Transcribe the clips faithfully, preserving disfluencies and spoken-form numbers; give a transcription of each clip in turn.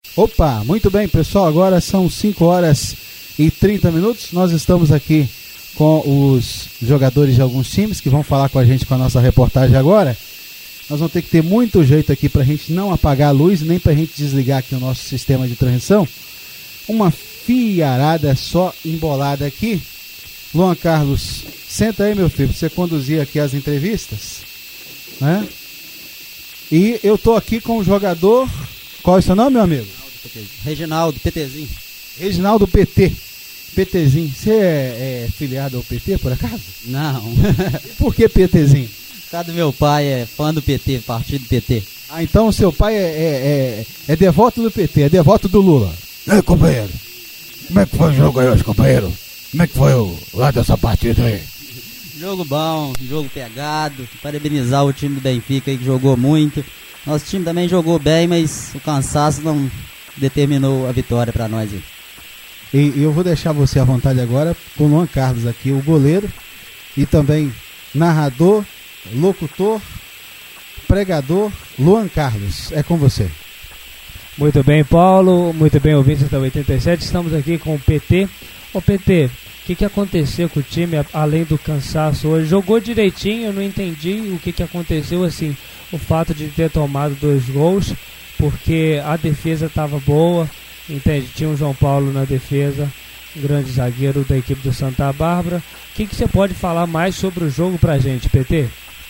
Opa, muito bem, pessoal, agora são cinco horas e trinta minutos, nós estamos aqui com os jogadores de alguns times que vão falar com a gente com a nossa reportagem agora. Nós vamos ter que ter muito jeito aqui pra gente não apagar a luz, nem pra gente desligar aqui o nosso sistema de transmissão. Uma fiarada só embolada aqui. Luan Carlos, senta aí, meu filho, pra você conduzir aqui as entrevistas, né? E eu tô aqui com o jogador, qual é o seu nome, meu amigo? Reginaldo, PTzinho. Reginaldo P T. PTzinho, você é, é filiado ao P T, por acaso? Não. Por que PTzinho? O cara do meu pai é fã do P T, partido P T. Ah, então o seu pai é, é, é, é devoto do P T, é devoto do Lula. E aí, companheiro? Como é que foi o jogo aí hoje, companheiro? Como é que foi o lá dessa partida aí? Jogo bom, jogo pegado. Parabenizar o time do Benfica aí que jogou muito. Nosso time também jogou bem, mas o cansaço não determinou a vitória pra nós aí. E, e eu vou deixar você à vontade agora com o Luan Carlos aqui, o goleiro, e também narrador, locutor, pregador, Luan Carlos, é com você. Muito bem, Paulo, muito bem, ouvintes da oitenta e sete, estamos aqui com o P T. Ô P T, o que, que aconteceu com o time, além do cansaço hoje? Jogou direitinho, eu não entendi o que, que aconteceu, assim, o fato de ter tomado dois gols, porque a defesa estava boa, entende? Tinha o João Paulo na defesa, um grande zagueiro da equipe do Santa Bárbara. O que, que você pode falar mais sobre o jogo pra gente, P T?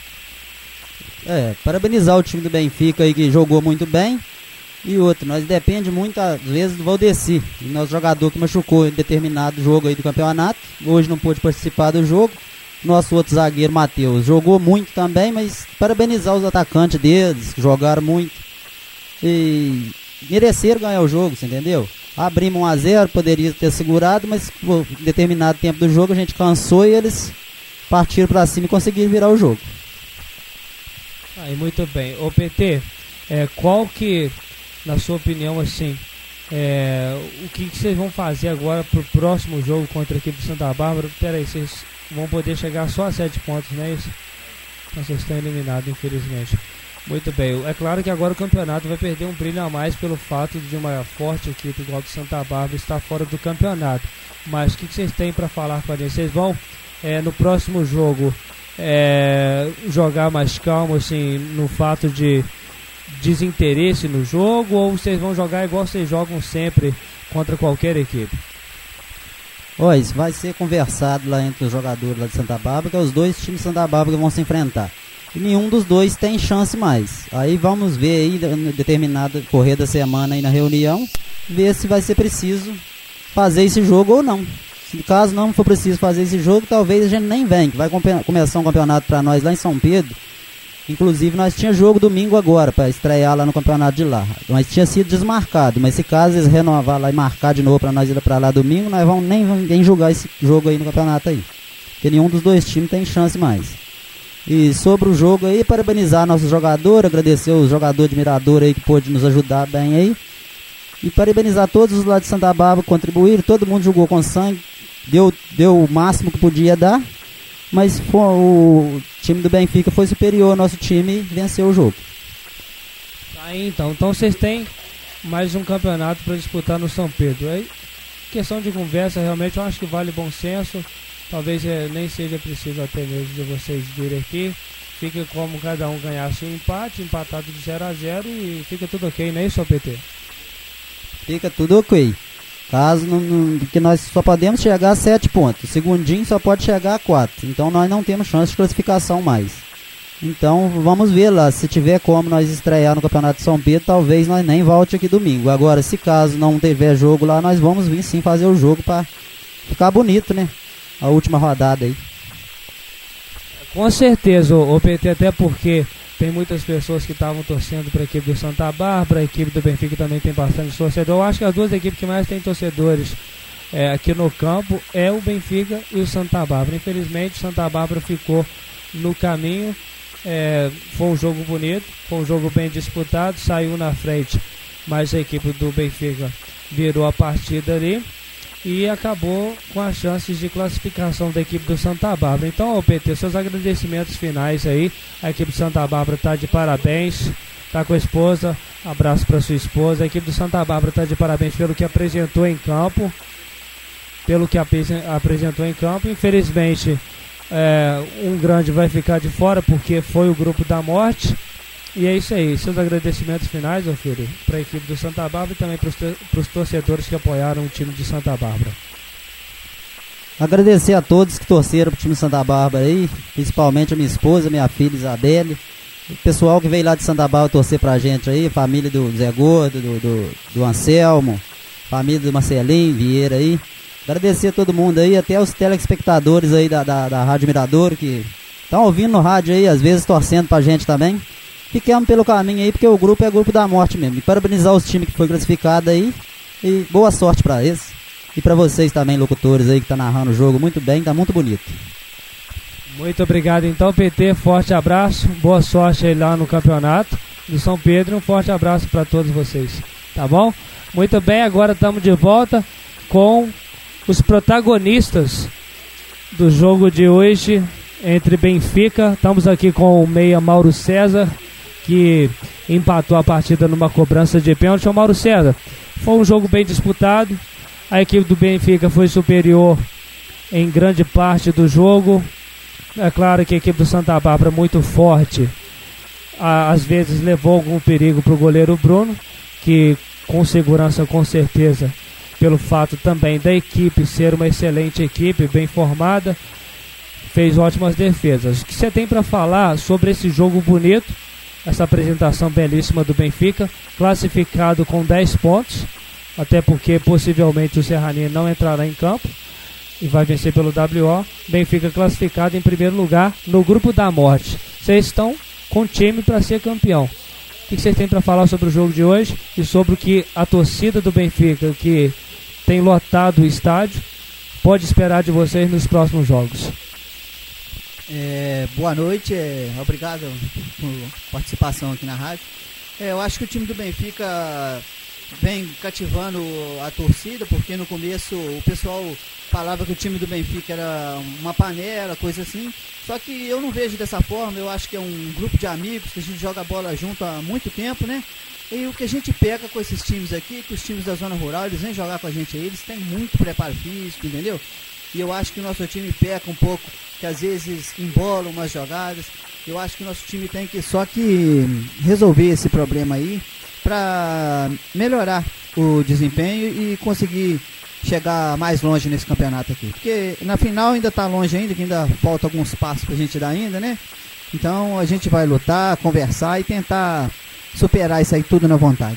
É, parabenizar o time do Benfica aí que jogou muito bem. E outro, nós depende muito às vezes do Valdeci, nosso jogador que machucou em determinado jogo aí do campeonato, hoje não pôde participar do jogo. Nosso outro zagueiro, Matheus, jogou muito também, mas parabenizar os atacantes deles, que jogaram muito e mereceram ganhar o jogo, você entendeu? Abrimos um a zero, poderia ter segurado, mas por determinado tempo do jogo a gente cansou e eles partiram pra cima e conseguiram virar o jogo. Aí, muito bem. Ô P T, é, qual que, na sua opinião, assim, é, o que, que vocês vão fazer agora pro próximo jogo contra a equipe de Santa Bárbara? Peraí, vocês vão poder chegar só a sete pontos, não é isso? Então, vocês estão eliminados, infelizmente. Muito bem, é claro que agora o campeonato vai perder um brilho a mais pelo fato de uma forte equipe igual do Santa Bárbara estar fora do campeonato. Mas o que, que vocês têm para falar com a gente? Vocês vão, é, no próximo jogo, é, jogar mais calmo, assim, no fato de desinteresse no jogo, ou vocês vão jogar igual vocês jogam sempre contra qualquer equipe? Ó, isso vai ser conversado lá entre os jogadores lá de Santa Bárbara, que é os dois times de Santa Bárbara que vão se enfrentar. E nenhum dos dois tem chance mais. Aí vamos ver aí, em determinada correr da semana aí na reunião, ver se vai ser preciso fazer esse jogo ou não. Se caso não for preciso fazer esse jogo, talvez a gente nem venha, que vai começar um campeonato para nós lá em São Pedro. Inclusive nós tinha jogo domingo agora para estrear lá no campeonato de lá, mas tinha sido desmarcado. Mas se caso eles renovar lá e marcar de novo para nós ir para lá domingo, nós vamos nem, nem jogar esse jogo aí no campeonato aí, porque nenhum dos dois times tem chance mais. E sobre o jogo aí, parabenizar nosso jogador, agradecer o jogador de Mirador aí que pôde nos ajudar bem aí, e parabenizar todos os lá de Santa Bárbara que contribuíram. Todo mundo jogou com sangue, deu, deu o máximo que podia dar, mas foi, o time do Benfica foi superior ao nosso time e venceu o jogo. Tá, então, então vocês têm mais um campeonato para disputar no São Pedro. Aí, questão de conversa, realmente eu acho que vale bom senso. Talvez é, nem seja preciso até mesmo de vocês virem aqui. Fica como cada um ganhasse um empate, empatado de zero a zero e fica tudo ok, não é isso, P T? Fica tudo ok. Caso não, não, porque nós só podemos chegar a sete pontos. O segundinho só pode chegar a quatro. Então nós não temos chance de classificação mais. Então vamos ver lá. Se tiver como nós estrear no Campeonato de São Pedro, talvez nós nem volte aqui domingo. Agora, se caso não tiver jogo lá, nós vamos vir sim fazer o jogo para ficar bonito, né? A última rodada aí. Com certeza, o P T, até porque tem muitas pessoas que estavam torcendo para a equipe do Santa Bárbara, a equipe do Benfica também tem bastante torcedor. Eu acho que as duas equipes que mais têm torcedores é, aqui no campo é o Benfica e o Santa Bárbara. Infelizmente, o Santa Bárbara ficou no caminho. É, foi um jogo bonito, foi um jogo bem disputado, saiu na frente, mas a equipe do Benfica virou a partida ali. e acabou com as chances de classificação da equipe do Santa Bárbara. Então, ô P T, seus agradecimentos finais aí. A equipe do Santa Bárbara está de parabéns, está com a esposa, abraço para sua esposa. A equipe do Santa Bárbara está de parabéns pelo que apresentou em campo, pelo que apresentou em campo. Infelizmente, é, um grande vai ficar de fora porque foi o grupo da morte. E é isso aí, seus agradecimentos finais, ô filho, para a equipe do Santa Bárbara e também para os torcedores que apoiaram o time de Santa Bárbara. Agradecer a todos que torceram pro time de Santa Bárbara aí, principalmente a minha esposa, minha filha Isabelle, o pessoal que veio lá de Santa Bárbara torcer pra gente aí, família do Zé Gordo, do, do, do Anselmo, família do Marcelinho Vieira aí. Agradecer a todo mundo aí, até os telespectadores aí da, da, da Rádio Mirador que estão ouvindo no rádio aí, às vezes torcendo pra gente também. Fiquemos pelo caminho aí, porque o grupo é grupo da morte mesmo. E parabenizar os times que foi classificado aí. E boa sorte pra eles. E pra vocês também, locutores aí que tá narrando o jogo muito bem, tá muito bonito. Muito obrigado então, P T, forte abraço. Boa sorte aí lá no campeonato do São Pedro. Um forte abraço pra todos vocês, tá bom? Muito bem, agora estamos de volta com os protagonistas do jogo de hoje entre Benfica. Estamos aqui com o meia Mauro César, que empatou a partida numa cobrança de pênalti. Ô Mauro César, foi um jogo bem disputado, a equipe do Benfica foi superior em grande parte do jogo. É claro que a equipe do Santa Bárbara, muito forte, às vezes levou algum perigo para o goleiro Bruno, que com segurança, com certeza, pelo fato também da equipe ser uma excelente equipe, bem formada, fez ótimas defesas. O que você tem para falar sobre esse jogo bonito, essa apresentação belíssima do Benfica, classificado com dez pontos, até porque possivelmente o Serraninho não entrará em campo e vai vencer pelo W O. Benfica classificado em primeiro lugar no grupo da morte. Vocês estão com time para ser campeão. O que vocês têm para falar sobre o jogo de hoje e sobre o que a torcida do Benfica, que tem lotado o estádio, pode esperar de vocês nos próximos jogos? É, boa noite, é, obrigado por participação aqui na rádio. É, eu acho que o time do Benfica vem cativando a torcida, porque no começo o pessoal falava que o time do Benfica era uma panela, coisa assim. Só que eu não vejo dessa forma, eu acho que é um grupo de amigos que a gente joga bola junto há muito tempo, né? E o que a gente pega com esses times aqui, que os times da zona rural, eles vêm jogar com a gente aí, eles têm muito preparo físico, entendeu? E eu acho que o nosso time peca um pouco, que às vezes embola umas jogadas. Eu acho que o nosso time tem que só que resolver esse problema aí para melhorar o desempenho e conseguir chegar mais longe nesse campeonato aqui. Porque na final ainda está longe ainda, que ainda falta alguns passos para a gente dar ainda, né? Então a gente vai lutar, conversar e tentar superar isso aí tudo na vontade.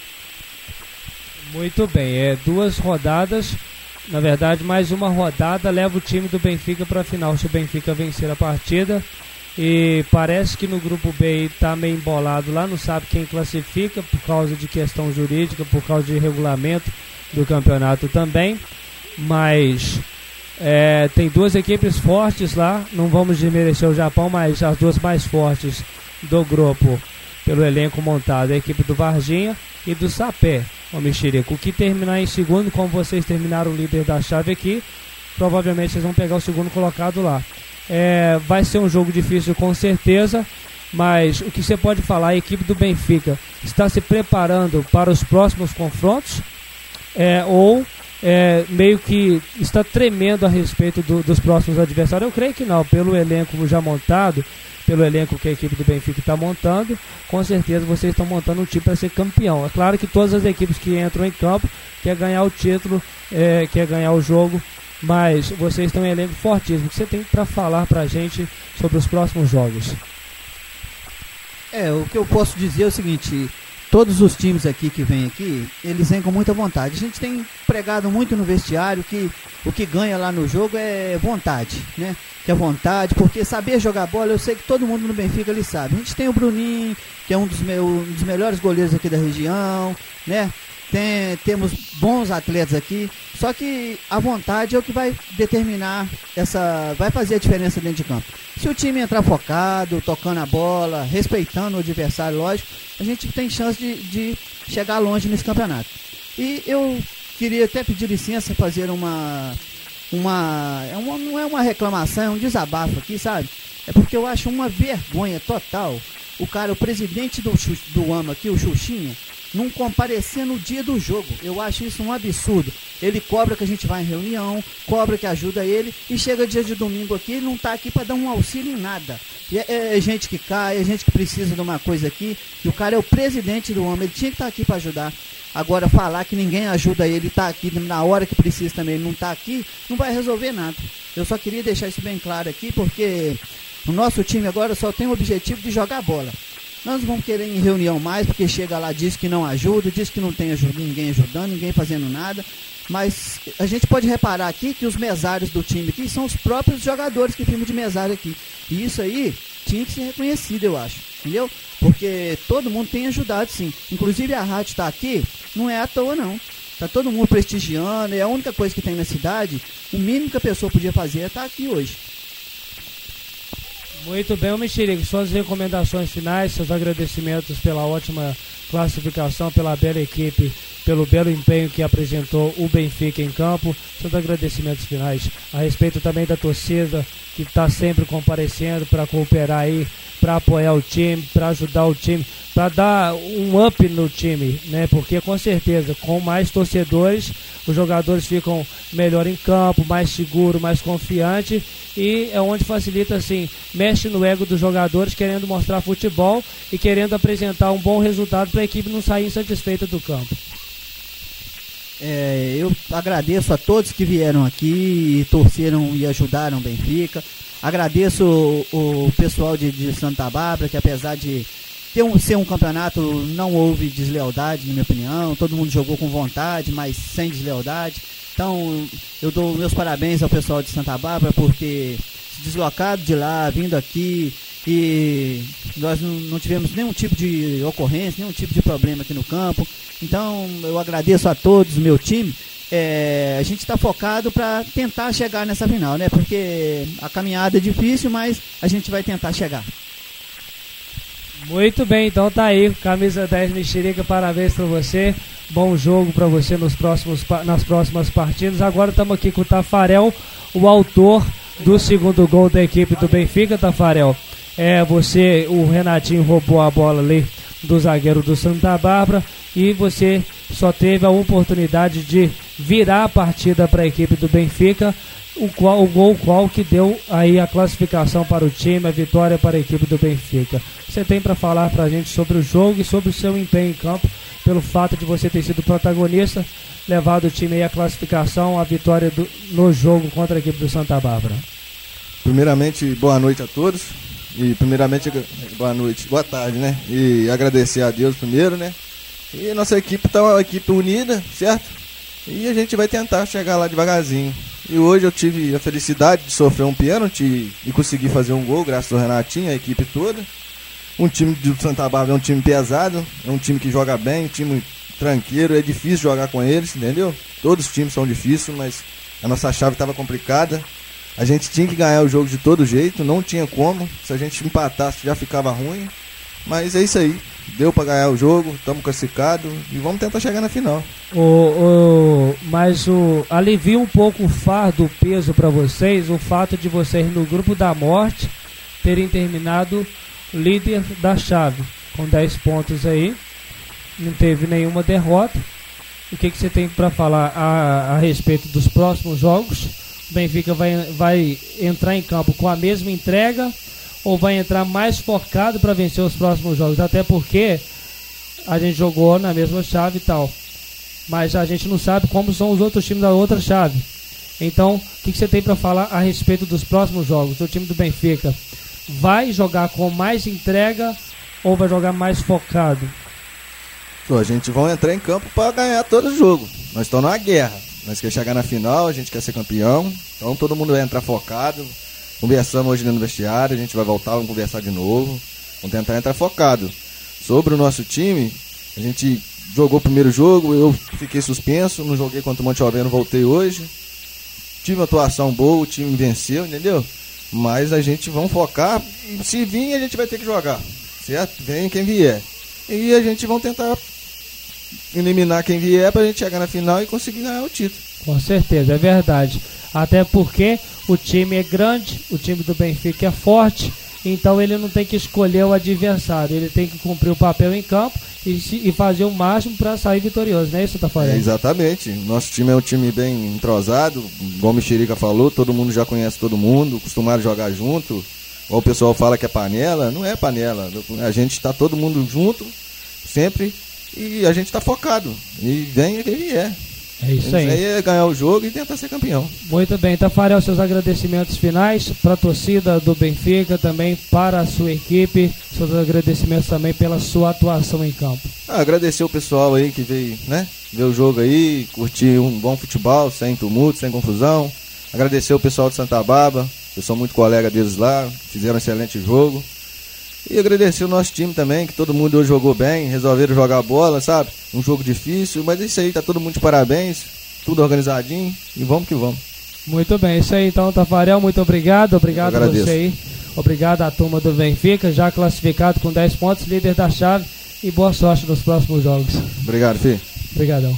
Muito bem, é duas rodadas. Na verdade, mais uma rodada leva o time do Benfica para a final, se o Benfica vencer a partida. E parece que no grupo B está meio embolado lá, não sabe quem classifica por causa de questão jurídica, por causa de regulamento do campeonato também. Mas é, tem duas equipes fortes lá, não vamos desmerecer o Japão, mas as duas mais fortes do grupo, pelo elenco montado, a equipe do Varginha e do Sapé. O Mexerico, o que terminar em segundo, como vocês terminaram o líder da chave aqui, provavelmente vocês vão pegar o segundo colocado lá. É, vai ser um jogo difícil com certeza, mas o que você pode falar, a equipe do Benfica está se preparando para os próximos confrontos, é, ou é, meio que está tremendo a respeito do, dos próximos adversários? Eu creio que não, pelo elenco já montado, pelo elenco que a equipe do Benfica está montando, com certeza vocês estão montando um time para ser campeão. É claro que todas as equipes que entram em campo quer ganhar o título, é, quer ganhar o jogo, mas vocês têm um elenco fortíssimo. O que você tem para falar para a gente sobre os próximos jogos? É, o que eu posso dizer é o seguinte: todos os times aqui que vêm aqui, eles vêm com muita vontade. A gente tem pregado muito no vestiário que o que ganha lá no jogo é vontade, né? Que é vontade, porque saber jogar bola, eu sei que todo mundo no Benfica ele sabe. A gente tem o Bruninho, que é um dos, me- um dos melhores goleiros aqui da região, né? Tem, temos bons atletas aqui, só que a vontade é o que vai determinar essa, vai fazer a diferença dentro de campo. Se o time entrar focado, tocando a bola, respeitando o adversário, lógico, a gente tem chance de, de chegar longe nesse campeonato. E eu queria até pedir licença, fazer uma, uma, é uma... Não é uma reclamação, é um desabafo aqui, sabe? É porque eu acho uma vergonha total o cara, o presidente do, do AMA aqui, o Xuxinha, não comparecer no dia do jogo. Eu acho isso um absurdo. Ele cobra que a gente vai em reunião, cobra que ajuda ele, e chega dia de domingo aqui e não está aqui para dar um auxílio em nada. E é, é gente que cai, é gente que precisa de uma coisa aqui, e o cara é o presidente do AMA, ele tinha que estar tá aqui para ajudar. Agora, falar que ninguém ajuda ele, está aqui na hora que precisa também, ele não está aqui, não vai resolver nada. Eu só queria deixar isso bem claro aqui, porque o nosso time agora só tem o objetivo de jogar bola. Nós não vamos querer ir em reunião mais, porque chega lá, diz que não ajuda, diz que não tem ajuda, ninguém ajudando, ninguém fazendo nada. Mas a gente pode reparar aqui que os mesários do time aqui são os próprios jogadores que ficam de mesário aqui. E isso aí tinha que ser reconhecido, eu acho, entendeu? Porque todo mundo tem ajudado, sim. Inclusive a rádio está aqui, não é à toa, não. Está todo mundo prestigiando, é a única coisa que tem na cidade. O mínimo que a pessoa podia fazer é estar aqui hoje. Muito bem, Mexerico, suas recomendações finais, seus agradecimentos pela ótima classificação, pela bela equipe, pelo belo empenho que apresentou o Benfica em campo, seus agradecimentos finais a respeito também da torcida que está sempre comparecendo para cooperar aí, para apoiar o time, para ajudar o time, para dar um up no time, né? Porque com certeza, com mais torcedores, os jogadores ficam melhor em campo, mais seguro, mais confiante, e é onde facilita, assim, mexe no ego dos jogadores, querendo mostrar futebol e querendo apresentar um bom resultado para a equipe não sair insatisfeita do campo. É, eu agradeço a todos que vieram aqui e torceram e ajudaram o Benfica. Agradeço o, o pessoal de, de Santa Bárbara, que apesar de ter um, ser um campeonato, não houve deslealdade, na minha opinião. Todo mundo jogou com vontade, mas sem deslealdade. Então, eu dou meus parabéns ao pessoal de Santa Bárbara por ter se deslocado de lá, vindo aqui. E nós não, não tivemos nenhum tipo de ocorrência, nenhum tipo de problema aqui no campo. Então, eu agradeço a todos, o meu time. É, a gente está focado para tentar chegar nessa final, né? Porque a caminhada é difícil, mas a gente vai tentar chegar. Muito bem, então tá aí, camisa dez Mexerica, parabéns para você, bom jogo para você nos próximos, nas próximas partidas. Agora estamos aqui com o Tafarel, o autor do segundo gol da equipe do Benfica. Tafarel, é, você, o Renatinho roubou a bola ali do zagueiro do Santa Bárbara e você só teve a oportunidade de virar a partida para a equipe do Benfica, o, qual, o gol qual que deu aí a classificação para o time, a vitória para a equipe do Benfica. Você tem para falar para a gente sobre o jogo e sobre o seu empenho em campo, pelo fato de você ter sido protagonista, levado o time aí à classificação, a vitória do, no jogo contra a equipe do Santa Bárbara. Primeiramente, boa noite a todos. E primeiramente, boa noite, boa tarde, né? E agradecer a Deus primeiro, né? E nossa equipe tá uma equipe unida, certo? E a gente vai tentar chegar lá devagarzinho. E hoje eu tive a felicidade de sofrer um pênalti e conseguir fazer um gol, graças ao Renatinho, a equipe toda. Um time do Santa Bárbara é um time pesado, é um time que joga bem, um time tranqueiro, é difícil jogar com eles, entendeu? Todos os times são difíceis, mas a nossa chave estava complicada. A gente tinha que ganhar o jogo de todo jeito, não tinha como. Se a gente empatasse já ficava ruim. Mas é isso aí, deu para ganhar o jogo, estamos classificados e vamos tentar chegar na final. O, o, mas o, alivia um pouco o fardo, o peso para vocês, o fato de vocês no grupo da morte terem terminado líder da chave, com dez pontos aí, não teve nenhuma derrota. O que, que você tem para falar a, a respeito dos próximos jogos? O Benfica vai, vai entrar em campo com a mesma entrega ou vai entrar mais focado para vencer os próximos jogos? Até porque a gente jogou na mesma chave e tal, mas a gente não sabe como são os outros times da outra chave. Então, o que, que você tem para falar a respeito dos próximos jogos? O time do Benfica vai jogar com mais entrega ou vai jogar mais focado? Pô, a gente vai entrar em campo para ganhar todo o jogo. Nós estamos numa guerra. Nós queremos chegar na final, a gente quer ser campeão. Então todo mundo vai entrar focado. Conversamos hoje no vestiário, a gente vai voltar, vamos conversar de novo. Vamos tentar entrar focado. Sobre o nosso time, a gente jogou o primeiro jogo, eu fiquei suspenso, não joguei contra o Monte Alveno, voltei hoje. Tive uma atuação boa, o time venceu, entendeu? Mas a gente vai focar, se vir a gente vai ter que jogar, certo? Vem quem vier. E a gente vai tentar eliminar quem vier pra gente chegar na final e conseguir ganhar o título. Com certeza, é verdade. Até porque o time é grande, o time do Benfica é forte, então ele não tem que escolher o adversário, ele tem que cumprir o papel em campo e, e fazer o máximo para sair vitorioso, não é isso, Tafarel? É, exatamente. Nosso time é um time bem entrosado, igual o Mexerica falou, todo mundo já conhece todo mundo, acostumado a jogar junto. Ou o pessoal fala que é panela, não é panela. A gente está todo mundo junto, sempre, e a gente está focado. E ganha quem vier. É isso aí. Isso aí é ganhar o jogo e tentar ser campeão. Muito bem, Tafarel, seus agradecimentos finais para a torcida do Benfica, também para a sua equipe, seus agradecimentos também pela sua atuação em campo. Ah, agradecer o pessoal aí que veio, né, ver o jogo aí, curtir um bom futebol, sem tumulto, sem confusão. Agradecer o pessoal de Santa Bárbara, eu sou muito colega deles lá, fizeram um excelente jogo. E agradecer o nosso time também, que todo mundo hoje jogou bem, resolveram jogar bola, sabe? Um jogo difícil, mas é isso aí, tá todo mundo de parabéns, tudo organizadinho e vamos que vamos. Muito bem, isso aí então, Tafarel, muito obrigado, obrigado a você aí, obrigado à turma do Benfica, já classificado com dez pontos, líder da chave, e boa sorte nos próximos jogos. Obrigado, filho. Obrigadão.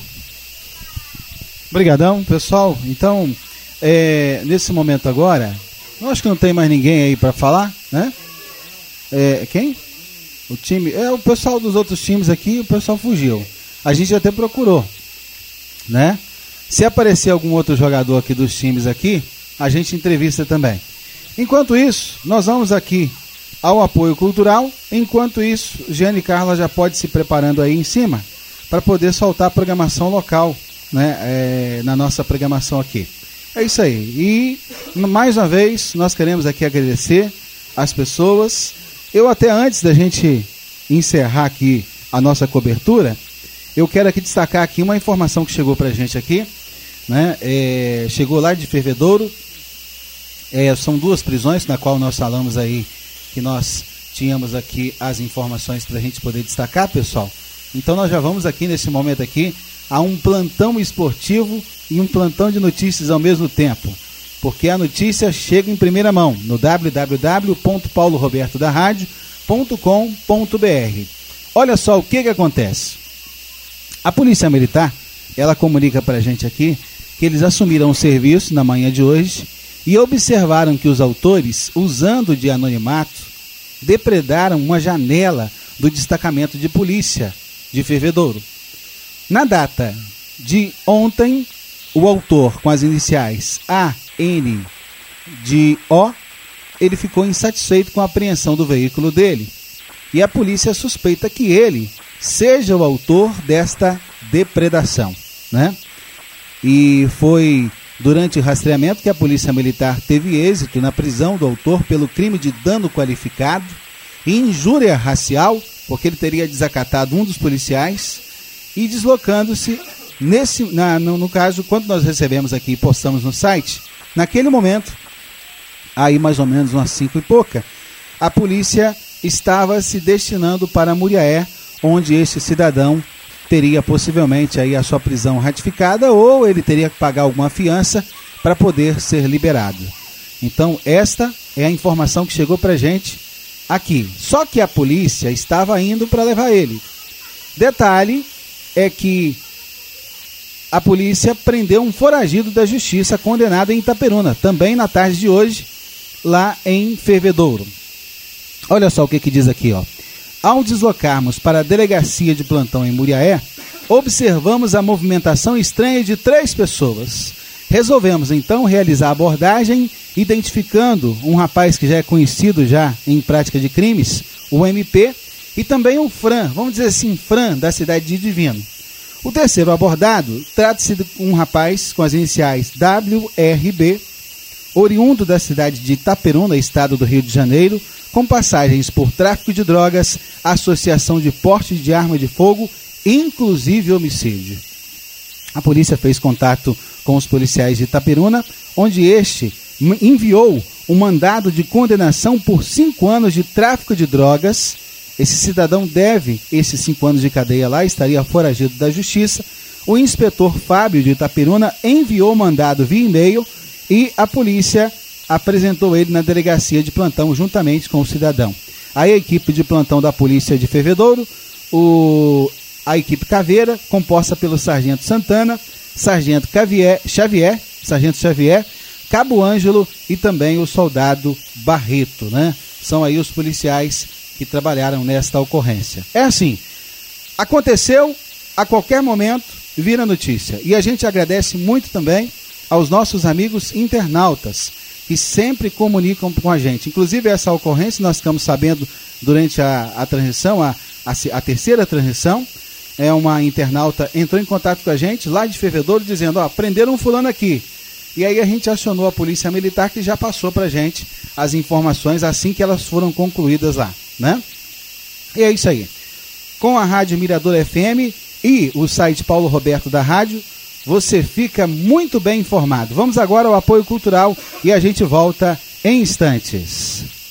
Obrigadão, pessoal. Então, é, nesse momento agora, eu acho que não tem mais ninguém aí para falar, né? É, quem? O time. É o pessoal dos outros times aqui, o pessoal fugiu. A gente até procurou, né? Se aparecer algum outro jogador aqui dos times aqui, a gente entrevista também. Enquanto isso, nós vamos aqui ao apoio cultural. Enquanto isso, Giane e Carla já pode se preparando aí em cima para poder soltar a programação local, né? É, na nossa programação aqui. É isso aí. E mais uma vez nós queremos aqui agradecer as pessoas. Eu até antes da gente encerrar aqui a nossa cobertura, eu quero aqui destacar aqui uma informação que chegou pra gente aqui, né? É, chegou lá de Fervedouro, é, são duas prisões na qual nós falamos aí, que nós tínhamos aqui as informações pra gente poder destacar, pessoal. Então nós já vamos aqui nesse momento aqui a um plantão esportivo e um plantão de notícias ao mesmo tempo. Porque a notícia chega em primeira mão no w w w ponto paulo roberto da rádio ponto com ponto b r. Olha só o que que acontece. A Polícia Militar, ela comunica para a gente aqui que eles assumiram o serviço na manhã de hoje e observaram que os autores, usando de anonimato, depredaram uma janela do destacamento de polícia de Fervedouro. Na data de ontem, o autor, com as iniciais A N de O, ele ficou insatisfeito com a apreensão do veículo dele. E a polícia suspeita que ele seja o autor desta depredação, né? E foi durante o rastreamento que a Polícia Militar teve êxito na prisão do autor pelo crime de dano qualificado e injúria racial, porque ele teria desacatado um dos policiais e deslocando-se nesse, na, no, no caso, quando nós recebemos aqui e postamos no site, naquele momento, aí mais ou menos umas cinco e pouca, a polícia estava se destinando para Muriaé, onde este cidadão teria possivelmente aí a sua prisão ratificada ou ele teria que pagar alguma fiança para poder ser liberado. Então esta é a informação que chegou para a gente aqui. Só que a polícia estava indo para levar ele. Detalhe é que a polícia prendeu um foragido da justiça condenado em Itaperuna, também na tarde de hoje, lá em Fervedouro. Olha só o que que diz aqui, ó. Ao deslocarmos para a delegacia de plantão em Muriaé, observamos a movimentação estranha de três pessoas. Resolvemos então realizar a abordagem, identificando um rapaz que já é conhecido já em prática de crimes, o M P, e também um Fran, vamos dizer assim, Fran, da cidade de Divino. O terceiro abordado trata-se de um rapaz com as iniciais W R B, oriundo da cidade de Itaperuna, estado do Rio de Janeiro, com passagens por tráfico de drogas, associação de porte de arma de fogo, inclusive homicídio. A polícia fez contato com os policiais de Itaperuna, onde este enviou um mandado de condenação por cinco anos de tráfico de drogas. Esse cidadão deve esses cinco anos de cadeia lá, estaria foragido da justiça. O inspetor Fábio de Itaperuna enviou o mandado via e-mail e a polícia apresentou ele na delegacia de plantão juntamente com o cidadão. Aí a equipe de plantão da polícia de Fervedouro, o a equipe Caveira, composta pelo Sargento Santana, Sargento Xavier, Xavier, Sargento Xavier, Cabo Ângelo e também o soldado Barreto, né? São aí os policiais que trabalharam nesta ocorrência. É assim, aconteceu, a qualquer momento vira notícia. E a gente agradece muito também aos nossos amigos internautas, que sempre comunicam com a gente. Inclusive essa ocorrência nós ficamos sabendo durante a, a transmissão, a, a, a terceira transmissão, é uma internauta entrou em contato com a gente lá de Fervedouro dizendo, ó, prenderam um fulano aqui. E aí a gente acionou a polícia militar que já passou pra gente as informações assim que elas foram concluídas lá, né? E é isso aí. Com a Rádio Mirador F M e o site Paulo Roberto da Rádio, você fica muito bem informado. Vamos agora ao apoio cultural e a gente volta em instantes.